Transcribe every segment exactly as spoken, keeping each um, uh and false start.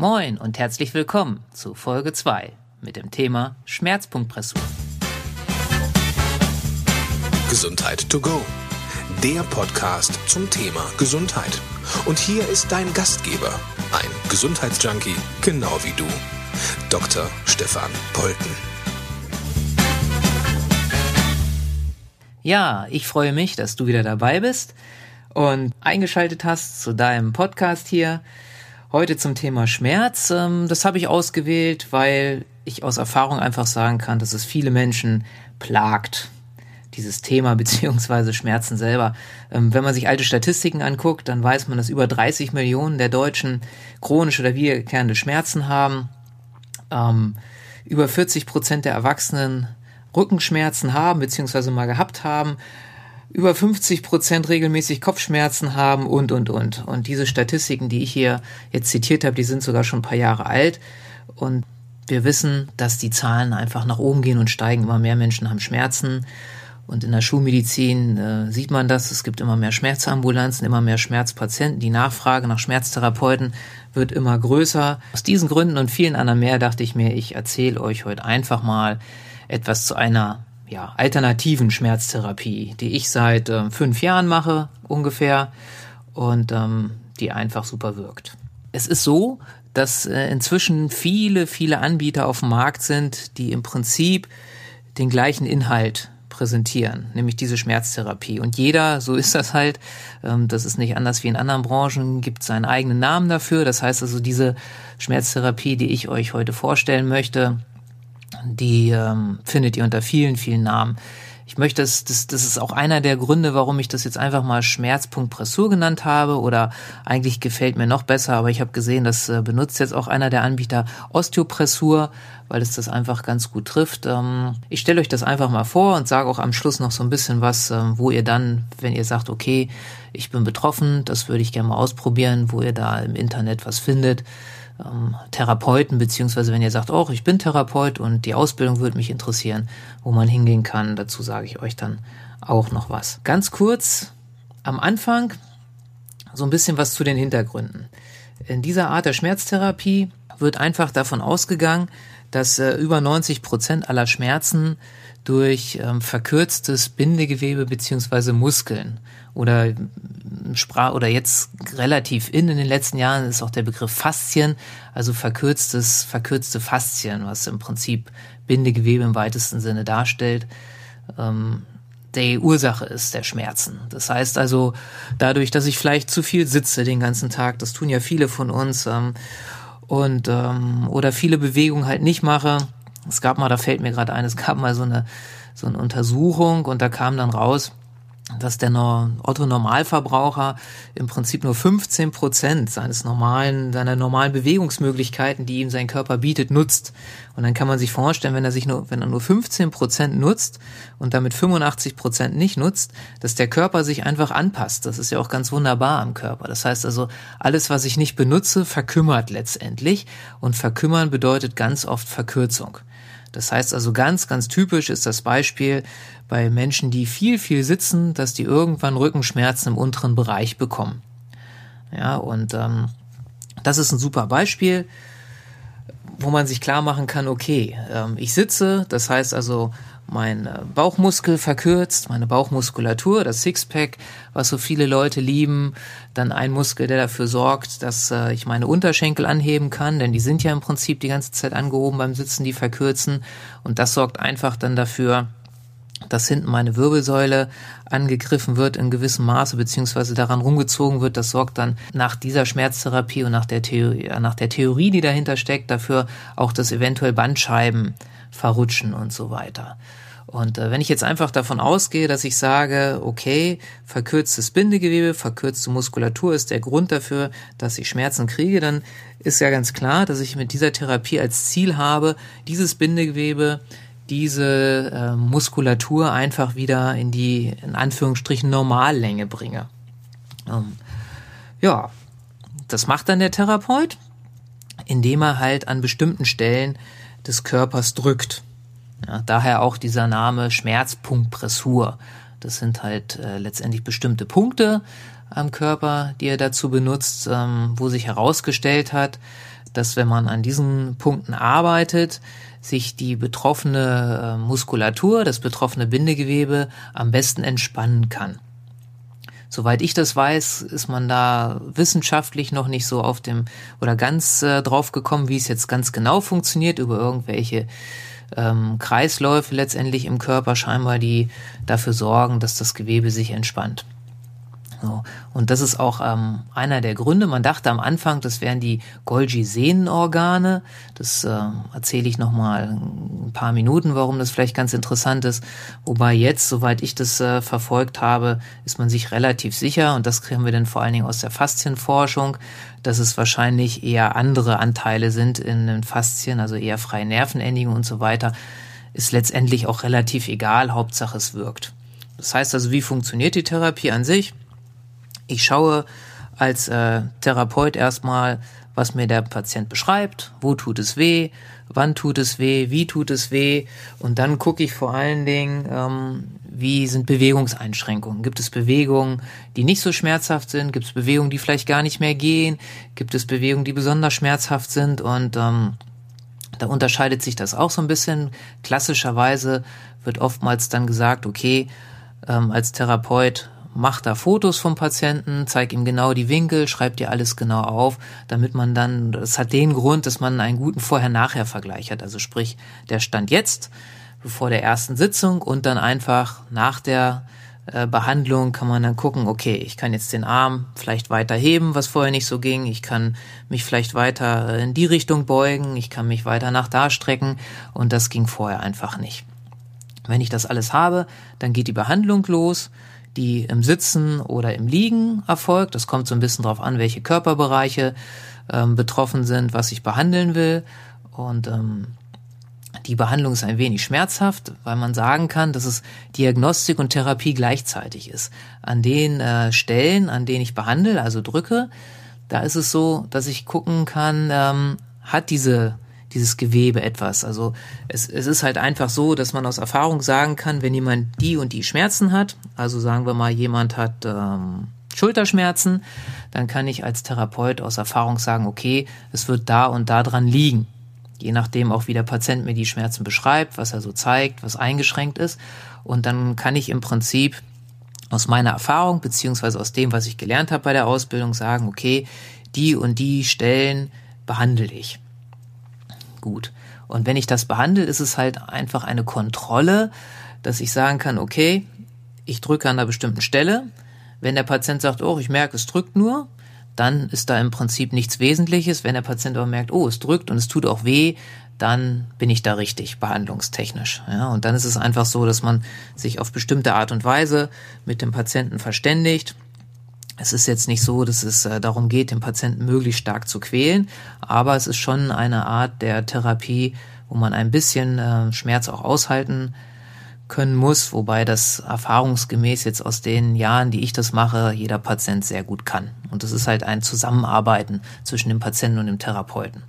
Moin und herzlich willkommen zu Folge zwei mit dem Thema Schmerzpunktpressur. Gesundheit to go, der Podcast zum Thema Gesundheit. Und hier ist dein Gastgeber, ein Gesundheitsjunkie, genau wie du, Doktor Stefan Polten. Ja, ich freue mich, dass du wieder dabei bist und eingeschaltet hast zu deinem Podcast hier. Heute zum Thema Schmerz. Das habe ich ausgewählt, weil ich aus Erfahrung einfach sagen kann, dass es viele Menschen plagt, dieses Thema beziehungsweise Schmerzen selber. Wenn man sich alte Statistiken anguckt, dann weiß man, dass über dreißig Millionen der Deutschen chronische oder wiederkehrende Schmerzen haben. Ähm, über vierzig Prozent der Erwachsenen Rückenschmerzen haben beziehungsweise mal gehabt haben. Über fünfzig Prozent regelmäßig Kopfschmerzen haben und, und, und. Und diese Statistiken, die ich hier jetzt zitiert habe, die sind sogar schon ein paar Jahre alt. Und wir wissen, dass die Zahlen einfach nach oben gehen und steigen. Immer mehr Menschen haben Schmerzen. Und in der Schulmedizin äh, sieht man das. Es gibt immer mehr Schmerzambulanzen, immer mehr Schmerzpatienten. Die Nachfrage nach Schmerztherapeuten wird immer größer. Aus diesen Gründen und vielen anderen mehr dachte ich mir, ich erzähle euch heute einfach mal etwas zu einer ja, alternativen Schmerztherapie, die ich seit äh, fünf Jahren mache ungefähr und ähm, die einfach super wirkt. Es ist so, dass äh, inzwischen viele, viele Anbieter auf dem Markt sind, die im Prinzip den gleichen Inhalt präsentieren, nämlich diese Schmerztherapie. Und jeder, so ist das halt, ähm, das ist nicht anders wie in anderen Branchen, gibt seinen eigenen Namen dafür. Das heißt also, diese Schmerztherapie, die ich euch heute vorstellen möchte, die ähm, findet ihr unter vielen, vielen Namen. Ich möchte, das, das, das ist auch einer der Gründe, warum ich das jetzt einfach mal Schmerzpunktpressur genannt habe, oder eigentlich gefällt mir noch besser, aber ich habe gesehen, das äh, benutzt jetzt auch einer der Anbieter Osteopressur, weil es das einfach ganz gut trifft. Ähm, ich stelle euch das einfach mal vor und sage auch am Schluss noch so ein bisschen was, ähm, wo ihr dann, wenn ihr sagt, okay, ich bin betroffen, das würde ich gerne mal ausprobieren, wo ihr da im Internet was findet. Ähm, Therapeuten, beziehungsweise wenn ihr sagt, oh, ich bin Therapeut und die Ausbildung würde mich interessieren, wo man hingehen kann, dazu sage ich euch dann auch noch was. Ganz kurz am Anfang so ein bisschen was zu den Hintergründen. In dieser Art der Schmerztherapie wird einfach davon ausgegangen, dass äh, über neunzig Prozent aller Schmerzen durch ähm, verkürztes Bindegewebe beziehungsweise Muskeln oder Sprach oder jetzt relativ in in den letzten Jahren ist auch der Begriff Faszien, also verkürztes, verkürzte Faszien, was im Prinzip Bindegewebe im weitesten Sinne darstellt, ähm, die Ursache ist der Schmerzen. Das heißt also, dadurch, dass ich vielleicht zu viel sitze den ganzen Tag, das tun ja viele von uns, ähm, und ähm, oder viele Bewegungen halt nicht mache. Es gab mal, da fällt mir gerade ein, es gab mal so eine so eine Untersuchung und da kam dann raus, dass der Otto-Normalverbraucher im Prinzip nur fünfzehn Prozent seines normalen, seiner normalen Bewegungsmöglichkeiten, die ihm sein Körper bietet, nutzt. Und dann kann man sich vorstellen, wenn er sich nur, wenn er nur fünfzehn Prozent nutzt und damit fünfundachtzig Prozent nicht nutzt, dass der Körper sich einfach anpasst. Das ist ja auch ganz wunderbar am Körper. Das heißt also, alles, was ich nicht benutze, verkümmert letztendlich. Und verkümmern bedeutet ganz oft Verkürzung. Das heißt also, ganz, ganz typisch ist das Beispiel bei Menschen, die viel, viel sitzen, dass die irgendwann Rückenschmerzen im unteren Bereich bekommen. Ja, und ähm, das ist ein super Beispiel, wo man sich klar machen kann, okay, ähm, ich sitze, das heißt also, mein äh, Bauchmuskel verkürzt, meine Bauchmuskulatur, das Sixpack, was so viele Leute lieben, dann ein Muskel, der dafür sorgt, dass äh, ich meine Unterschenkel anheben kann, denn die sind ja im Prinzip die ganze Zeit angehoben beim Sitzen, die verkürzen, und das sorgt einfach dann dafür, dass hinten meine Wirbelsäule angegriffen wird in gewissem Maße, beziehungsweise daran rumgezogen wird. Das sorgt dann nach dieser Schmerztherapie und nach der Theorie, nach der Theorie, die dahinter steckt, dafür auch, dass eventuell Bandscheiben verrutschen und so weiter. Und äh, wenn ich jetzt einfach davon ausgehe, dass ich sage, okay, verkürztes Bindegewebe, verkürzte Muskulatur ist der Grund dafür, dass ich Schmerzen kriege, dann ist ja ganz klar, dass ich mit dieser Therapie als Ziel habe, dieses Bindegewebe, diese äh, Muskulatur einfach wieder in die, in Anführungsstrichen, Normallänge bringe. Ähm, ja, das macht dann der Therapeut, indem er halt an bestimmten Stellen des Körpers drückt. Ja, daher auch dieser Name Schmerzpunktpressur. Das sind halt äh, letztendlich bestimmte Punkte am Körper, die er dazu benutzt, ähm, wo sich herausgestellt hat, dass wenn man an diesen Punkten arbeitet, sich die betroffene Muskulatur, das betroffene Bindegewebe am besten entspannen kann. Soweit ich das weiß, ist man da wissenschaftlich noch nicht so auf dem oder ganz äh, drauf gekommen, wie es jetzt ganz genau funktioniert, über irgendwelche ähm, Kreisläufe letztendlich im Körper scheinbar, die dafür sorgen, dass das Gewebe sich entspannt. So. Und das ist auch ähm, einer der Gründe. Man dachte am Anfang, das wären die Golgi-Sehnenorgane. Das äh, erzähle ich nochmal ein paar Minuten, warum das vielleicht ganz interessant ist. Wobei jetzt, soweit ich das äh, verfolgt habe, ist man sich relativ sicher, und das kriegen wir dann vor allen Dingen aus der Faszienforschung, dass es wahrscheinlich eher andere Anteile sind in den Faszien, also eher freie Nervenendigen und so weiter. Ist letztendlich auch relativ egal, Hauptsache es wirkt. Das heißt also, wie funktioniert die Therapie an sich? Ich schaue als äh, Therapeut erstmal, was mir der Patient beschreibt, wo tut es weh, wann tut es weh, wie tut es weh, und dann gucke ich vor allen Dingen, ähm, wie sind Bewegungseinschränkungen. Gibt es Bewegungen, die nicht so schmerzhaft sind? Gibt es Bewegungen, die vielleicht gar nicht mehr gehen? Gibt es Bewegungen, die besonders schmerzhaft sind? Und ähm, da unterscheidet sich das auch so ein bisschen. Klassischerweise wird oftmals dann gesagt, okay, ähm, als Therapeut, mach da Fotos vom Patienten, zeig ihm genau die Winkel, schreib dir alles genau auf, damit man dann, das hat den Grund, dass man einen guten Vorher-Nachher-Vergleich hat. Also sprich, der Stand jetzt, bevor der ersten Sitzung, und dann einfach nach der äh, Behandlung kann man dann gucken, okay, ich kann jetzt den Arm vielleicht weiter heben, was vorher nicht so ging, ich kann mich vielleicht weiter in die Richtung beugen, ich kann mich weiter nach da strecken, und das ging vorher einfach nicht. Wenn ich das alles habe, dann geht die Behandlung los, die im Sitzen oder im Liegen erfolgt. Das kommt so ein bisschen drauf an, welche Körperbereiche ähm, betroffen sind, was ich behandeln will. Und ähm, die Behandlung ist ein wenig schmerzhaft, weil man sagen kann, dass es Diagnostik und Therapie gleichzeitig ist. An den äh, Stellen, an denen ich behandle, also drücke, da ist es so, dass ich gucken kann, ähm, hat diese dieses Gewebe etwas. Also es, es ist halt einfach so, dass man aus Erfahrung sagen kann, wenn jemand die und die Schmerzen hat, also sagen wir mal, jemand hat ähm, Schulterschmerzen, dann kann ich als Therapeut aus Erfahrung sagen, okay, es wird da und da dran liegen. Je nachdem auch, wie der Patient mir die Schmerzen beschreibt, was er so zeigt, was eingeschränkt ist. Und dann kann ich im Prinzip aus meiner Erfahrung, beziehungsweise aus dem, was ich gelernt habe bei der Ausbildung, sagen, okay, die und die Stellen behandle ich. Gut. Und wenn ich das behandle, ist es halt einfach eine Kontrolle, dass ich sagen kann, okay, ich drücke an einer bestimmten Stelle. Wenn der Patient sagt, oh, ich merke, es drückt nur, dann ist da im Prinzip nichts Wesentliches. Wenn der Patient aber merkt, oh, es drückt und es tut auch weh, dann bin ich da richtig behandlungstechnisch. Ja, und dann ist es einfach so, dass man sich auf bestimmte Art und Weise mit dem Patienten verständigt. Es ist jetzt nicht so, dass es äh, darum geht, den Patienten möglichst stark zu quälen, aber es ist schon eine Art der Therapie, wo man ein bisschen äh, Schmerz auch aushalten können muss, wobei das erfahrungsgemäß jetzt aus den Jahren, die ich das mache, jeder Patient sehr gut kann. Und das ist halt ein Zusammenarbeiten zwischen dem Patienten und dem Therapeuten.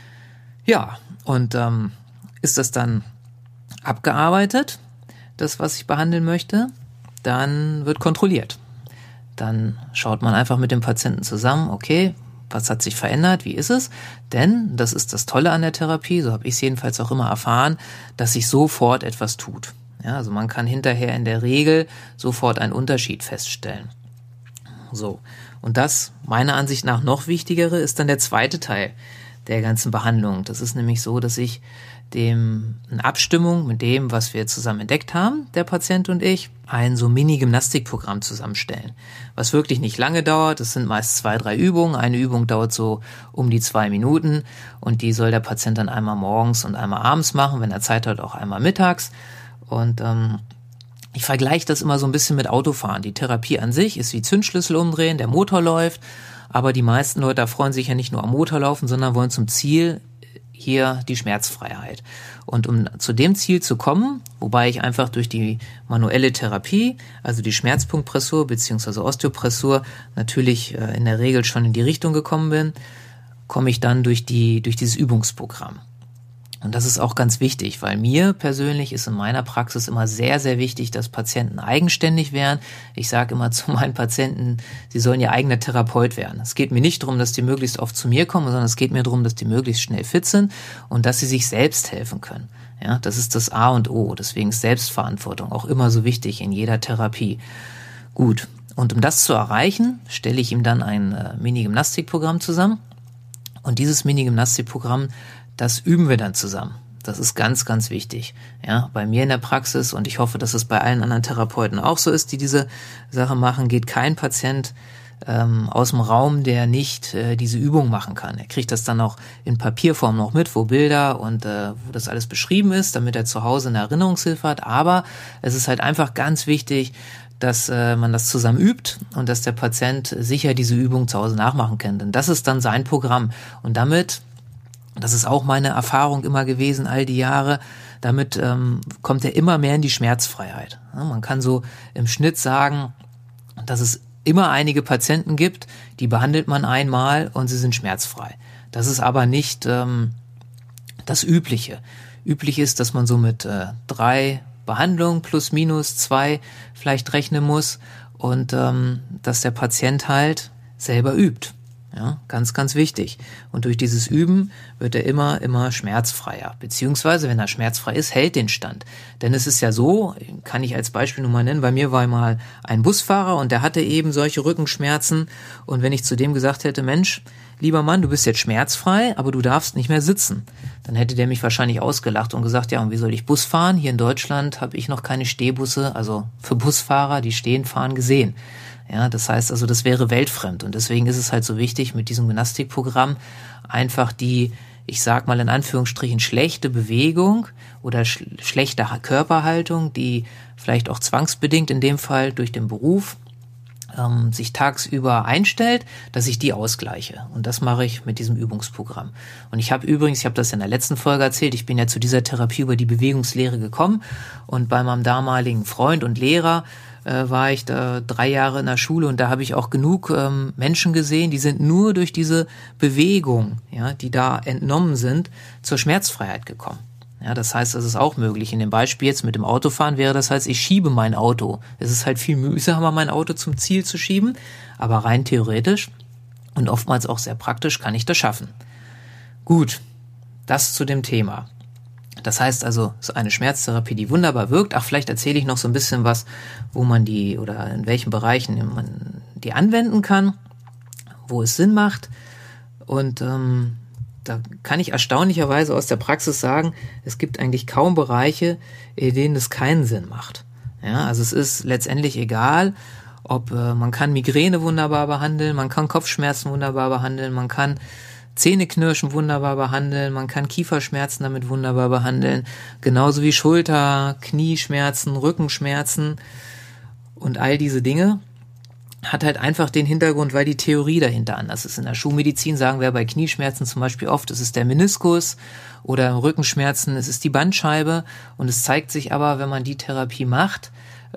Ja, und ähm, ist das dann abgearbeitet, das, was ich behandeln möchte, dann wird kontrolliert. Dann schaut man einfach mit dem Patienten zusammen, okay, was hat sich verändert, wie ist es? Denn, das ist das Tolle an der Therapie, so habe ich es jedenfalls auch immer erfahren, dass sich sofort etwas tut. Ja, also man kann hinterher in der Regel sofort einen Unterschied feststellen. So, und das, meiner Ansicht nach noch wichtigere, ist dann der zweite Teil der ganzen Behandlung. Das ist nämlich so, dass ich dem in Abstimmung mit dem, was wir zusammen entdeckt haben, der Patient und ich, ein so Mini-Gymnastikprogramm zusammenstellen, was wirklich nicht lange dauert. Das sind meist zwei, drei Übungen. Eine Übung dauert so um die zwei Minuten und die soll der Patient dann einmal morgens und einmal abends machen, wenn er Zeit hat, auch einmal mittags. Und ähm, ich vergleiche das immer so ein bisschen mit Autofahren. Die Therapie an sich ist wie Zündschlüssel umdrehen, der Motor läuft, aber die meisten Leute freuen sich ja nicht nur am Motorlaufen, sondern wollen zum Ziel hier die Schmerzfreiheit. Und um zu dem Ziel zu kommen, wobei ich einfach durch die manuelle Therapie, also die Schmerzpunktpressur bzw. Osteopressur, natürlich äh, in der Regel schon in die Richtung gekommen bin, komme ich dann durch die durch dieses Übungsprogramm. Und das ist auch ganz wichtig, weil mir persönlich ist in meiner Praxis immer sehr, sehr wichtig, dass Patienten eigenständig werden. Ich sage immer zu meinen Patienten, sie sollen ihr eigener Therapeut werden. Es geht mir nicht darum, dass die möglichst oft zu mir kommen, sondern es geht mir darum, dass die möglichst schnell fit sind und dass sie sich selbst helfen können. Ja, das ist das A und O. Deswegen ist Selbstverantwortung auch immer so wichtig in jeder Therapie. Gut. Und um das zu erreichen, stelle ich ihm dann ein äh, Mini-Gymnastikprogramm zusammen. Und dieses Mini-Gymnastikprogramm, das üben wir dann zusammen. Das ist ganz, ganz wichtig. Ja, bei mir in der Praxis, und ich hoffe, dass es bei allen anderen Therapeuten auch so ist, die diese Sache machen, geht kein Patient ähm, aus dem Raum, der nicht äh, diese Übung machen kann. Er kriegt das dann auch in Papierform noch mit, wo Bilder und äh, wo das alles beschrieben ist, damit er zu Hause eine Erinnerungshilfe hat. Aber es ist halt einfach ganz wichtig, dass äh, man das zusammen übt und dass der Patient sicher diese Übung zu Hause nachmachen kann. Denn das ist dann sein Programm. Und damit, das ist auch meine Erfahrung immer gewesen, all die Jahre, damit ähm, kommt er immer mehr in die Schmerzfreiheit. Ja, man kann so im Schnitt sagen, dass es immer einige Patienten gibt, die behandelt man einmal und sie sind schmerzfrei. Das ist aber nicht ähm, das Übliche. Üblich ist, dass man so mit äh, drei Behandlungen plus minus zwei vielleicht rechnen muss und ähm, dass der Patient halt selber übt. Ja, ganz, ganz wichtig. Und durch dieses Üben wird er immer, immer schmerzfreier. Beziehungsweise, wenn er schmerzfrei ist, hält den Stand. Denn es ist ja so, kann ich als Beispiel nur mal nennen, bei mir war mal ein Busfahrer und der hatte eben solche Rückenschmerzen. Und wenn ich zu dem gesagt hätte, Mensch, lieber Mann, du bist jetzt schmerzfrei, aber du darfst nicht mehr sitzen, dann hätte der mich wahrscheinlich ausgelacht und gesagt, ja, und wie soll ich Bus fahren? Hier in Deutschland habe ich noch keine Stehbusse, also für Busfahrer, die stehen, fahren, gesehen. Ja, das heißt also, das wäre weltfremd und deswegen ist es halt so wichtig, mit diesem Gymnastikprogramm einfach die, ich sag mal in Anführungsstrichen, schlechte Bewegung oder sch- schlechte Körperhaltung, die vielleicht auch zwangsbedingt in dem Fall durch den Beruf ähm, sich tagsüber einstellt, dass ich die ausgleiche. Und das mache ich mit diesem Übungsprogramm. Und ich habe übrigens, ich habe das in der letzten Folge erzählt, ich bin ja zu dieser Therapie über die Bewegungslehre gekommen und bei meinem damaligen Freund und Lehrer war ich da drei Jahre in der Schule und da habe ich auch genug ähm, Menschen gesehen, die sind nur durch diese Bewegung, ja, die da entnommen sind, zur Schmerzfreiheit gekommen. Ja, das heißt, das ist auch möglich. In dem Beispiel jetzt mit dem Autofahren wäre das heißt, ich schiebe mein Auto. Es ist halt viel mühsamer, mein Auto zum Ziel zu schieben, aber rein theoretisch und oftmals auch sehr praktisch kann ich das schaffen. Gut, das zu dem Thema. Das heißt also, es ist eine Schmerztherapie, die wunderbar wirkt. Ach, vielleicht erzähle ich noch so ein bisschen was, wo man die oder in welchen Bereichen man die anwenden kann, wo es Sinn macht. Und ähm, da kann ich erstaunlicherweise aus der Praxis sagen, es gibt eigentlich kaum Bereiche, in denen es keinen Sinn macht. Ja, also es ist letztendlich egal, ob äh, man kann Migräne wunderbar behandeln, man kann Kopfschmerzen wunderbar behandeln, man kann Zähneknirschen wunderbar behandeln, man kann Kieferschmerzen damit wunderbar behandeln, genauso wie Schulter, Knieschmerzen, Rückenschmerzen und all diese Dinge. Hat halt einfach den Hintergrund, weil die Theorie dahinter anders ist. In der Schulmedizin sagen wir bei Knieschmerzen zum Beispiel oft, es ist der Meniskus oder Rückenschmerzen, es ist die Bandscheibe und es zeigt sich aber, wenn man die Therapie macht,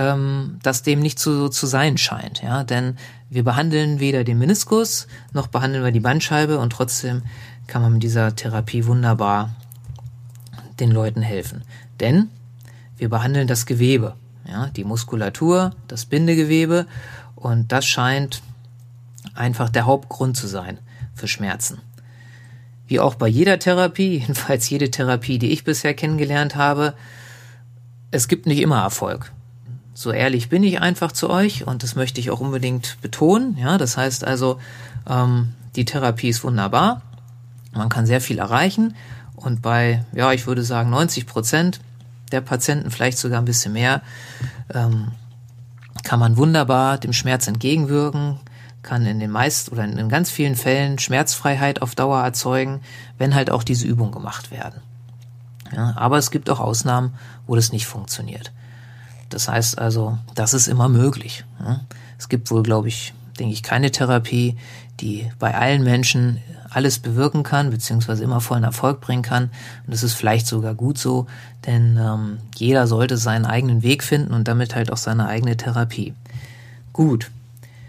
dass dem nicht so zu sein scheint, ja, denn wir behandeln weder den Meniskus, noch behandeln wir die Bandscheibe und trotzdem kann man mit dieser Therapie wunderbar den Leuten helfen, denn wir behandeln das Gewebe, ja, die Muskulatur, das Bindegewebe und das scheint einfach der Hauptgrund zu sein für Schmerzen. Wie auch bei jeder Therapie, jedenfalls jede Therapie, die ich bisher kennengelernt habe, es gibt nicht immer Erfolg. So ehrlich bin ich einfach zu euch und das möchte ich auch unbedingt betonen. Ja, das heißt also, ähm, die Therapie ist wunderbar, man kann sehr viel erreichen und bei, ja, ich würde sagen neunzig Prozent der Patienten, vielleicht sogar ein bisschen mehr, ähm, kann man wunderbar dem Schmerz entgegenwirken, kann in den meisten oder in ganz vielen Fällen Schmerzfreiheit auf Dauer erzeugen, wenn halt auch diese Übungen gemacht werden. Ja, aber es gibt auch Ausnahmen, wo das nicht funktioniert. Das heißt also, das ist immer möglich. Es gibt wohl, glaube ich, denke ich, keine Therapie, die bei allen Menschen alles bewirken kann, beziehungsweise immer vollen Erfolg bringen kann. Und das ist vielleicht sogar gut so, denn ähm, jeder sollte seinen eigenen Weg finden und damit halt auch seine eigene Therapie. Gut.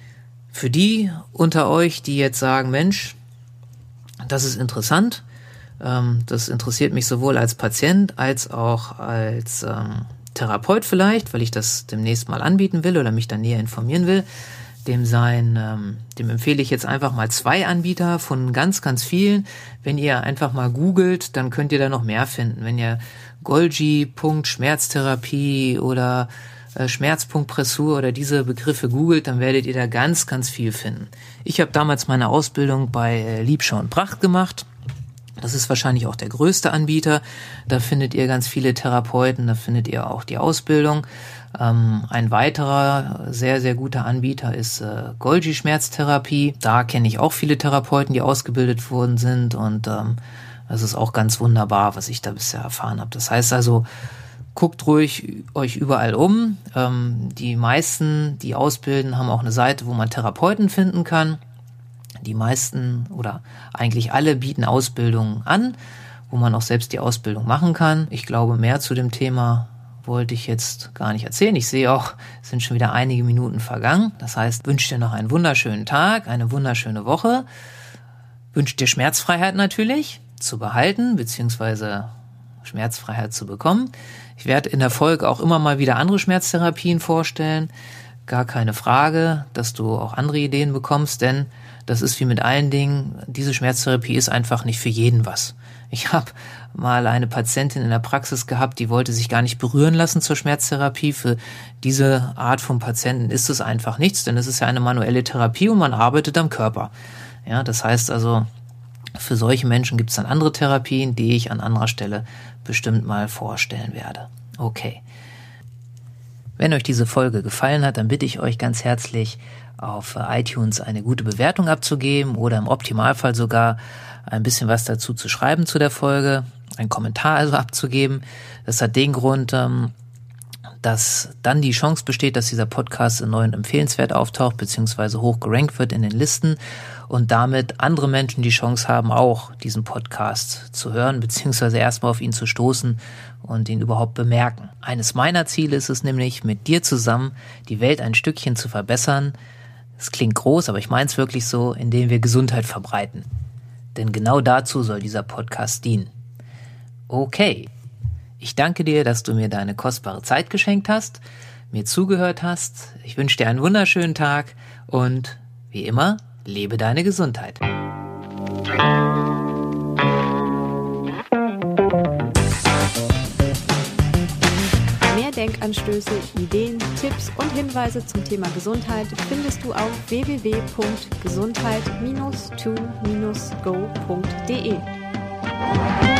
Für die unter euch, die jetzt sagen, Mensch, das ist interessant, Ähm, das interessiert mich sowohl als Patient als auch als ähm, Therapeut vielleicht, weil ich das demnächst mal anbieten will oder mich dann näher informieren will. Dem sein, ähm, dem empfehle ich jetzt einfach mal zwei Anbieter von ganz, ganz vielen. Wenn ihr einfach mal googelt, dann könnt ihr da noch mehr finden. Wenn ihr Golgi.Schmerztherapie oder äh, Schmerz.Pressur oder diese Begriffe googelt, dann werdet ihr da ganz, ganz viel finden. Ich habe damals meine Ausbildung bei äh, Liebschau und Bracht gemacht. Das ist wahrscheinlich auch der größte Anbieter. Da findet ihr ganz viele Therapeuten, da findet ihr auch die Ausbildung. Ähm, ein weiterer sehr, sehr guter Anbieter ist äh, Golgi Schmerztherapie. Da kenne ich auch viele Therapeuten, die ausgebildet worden sind und ähm, das ist auch ganz wunderbar, was ich da bisher erfahren habe. Das heißt also, guckt ruhig euch überall um. Ähm, die meisten, die ausbilden, haben auch eine Seite, wo man Therapeuten finden kann. Die meisten oder eigentlich alle bieten Ausbildungen an, wo man auch selbst die Ausbildung machen kann. Ich glaube, mehr zu dem Thema wollte ich jetzt gar nicht erzählen. Ich sehe auch, es sind schon wieder einige Minuten vergangen. Das heißt, wünsche dir noch einen wunderschönen Tag, eine wunderschöne Woche. Wünsche dir Schmerzfreiheit natürlich zu behalten, beziehungsweise Schmerzfreiheit zu bekommen. Ich werde in der Folge auch immer mal wieder andere Schmerztherapien vorstellen. Gar keine Frage, dass du auch andere Ideen bekommst, denn das ist wie mit allen Dingen, diese Schmerztherapie ist einfach nicht für jeden was. Ich habe mal eine Patientin in der Praxis gehabt, die wollte sich gar nicht berühren lassen zur Schmerztherapie. Für diese Art von Patienten ist es einfach nichts, denn es ist ja eine manuelle Therapie und man arbeitet am Körper. Ja, das heißt also, für solche Menschen gibt es dann andere Therapien, die ich an anderer Stelle bestimmt mal vorstellen werde. Okay. Wenn euch diese Folge gefallen hat, dann bitte ich euch ganz herzlich, auf iTunes eine gute Bewertung abzugeben oder im Optimalfall sogar ein bisschen was dazu zu schreiben zu der Folge, einen Kommentar also abzugeben. Das hat den Grund, dass dann die Chance besteht, dass dieser Podcast in neuen empfehlenswert auftaucht beziehungsweise hoch gerankt wird in den Listen und damit andere Menschen die Chance haben, auch diesen Podcast zu hören beziehungsweise erstmal auf ihn zu stoßen und ihn überhaupt bemerken. Eines meiner Ziele ist es nämlich, mit dir zusammen die Welt ein Stückchen zu verbessern. Es klingt groß, aber ich meine es wirklich so, indem wir Gesundheit verbreiten. Denn genau dazu soll dieser Podcast dienen. Okay, ich danke dir, dass du mir deine kostbare Zeit geschenkt hast, mir zugehört hast. Ich wünsche dir einen wunderschönen Tag und wie immer, lebe deine Gesundheit. Mehr Denkanstöße, Ideen, Tipps und Hinweise zum Thema Gesundheit findest du auf w w w punkt gesundheit Bindestrich to Bindestrich go punkt de.